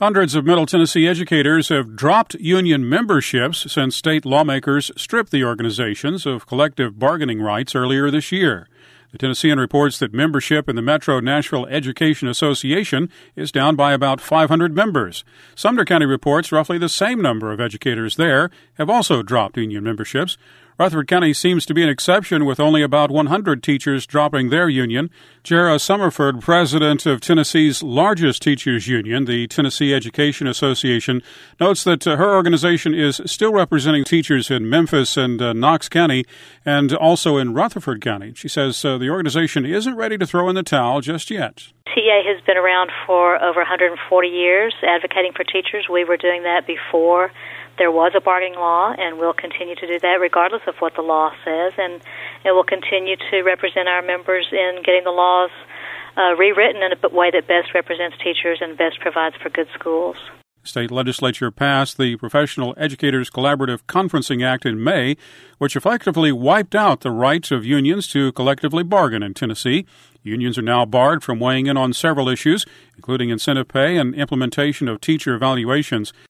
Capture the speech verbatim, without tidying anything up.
Hundreds of Middle Tennessee educators have dropped union memberships since state lawmakers stripped the organizations of collective bargaining rights earlier this year. The Tennessean reports that membership in the Metro Nashville Education Association is down by about five hundred members. Sumner County reports roughly the same number of educators there have also dropped union memberships. Rutherford County seems to be an exception, with only about one hundred teachers dropping their union. Jara Summerford, president of Tennessee's largest teachers union, the Tennessee Education Association, notes that uh, her organization is still representing teachers in Memphis and uh, Knox County and also in Rutherford County. She says uh, the organization isn't ready to throw in the towel just yet. T A has been around for over one hundred forty years advocating for teachers. We were doing that before there was a bargaining law, and we'll continue to do that regardless of what the law says, and it will continue to represent our members in getting the laws uh, rewritten in a way that best represents teachers and best provides for good schools. The state legislature passed the Professional Educators Collaborative Conferencing Act in May, which effectively wiped out the rights of unions to collectively bargain in Tennessee. Unions are now barred from weighing in on several issues, including incentive pay and implementation of teacher evaluations.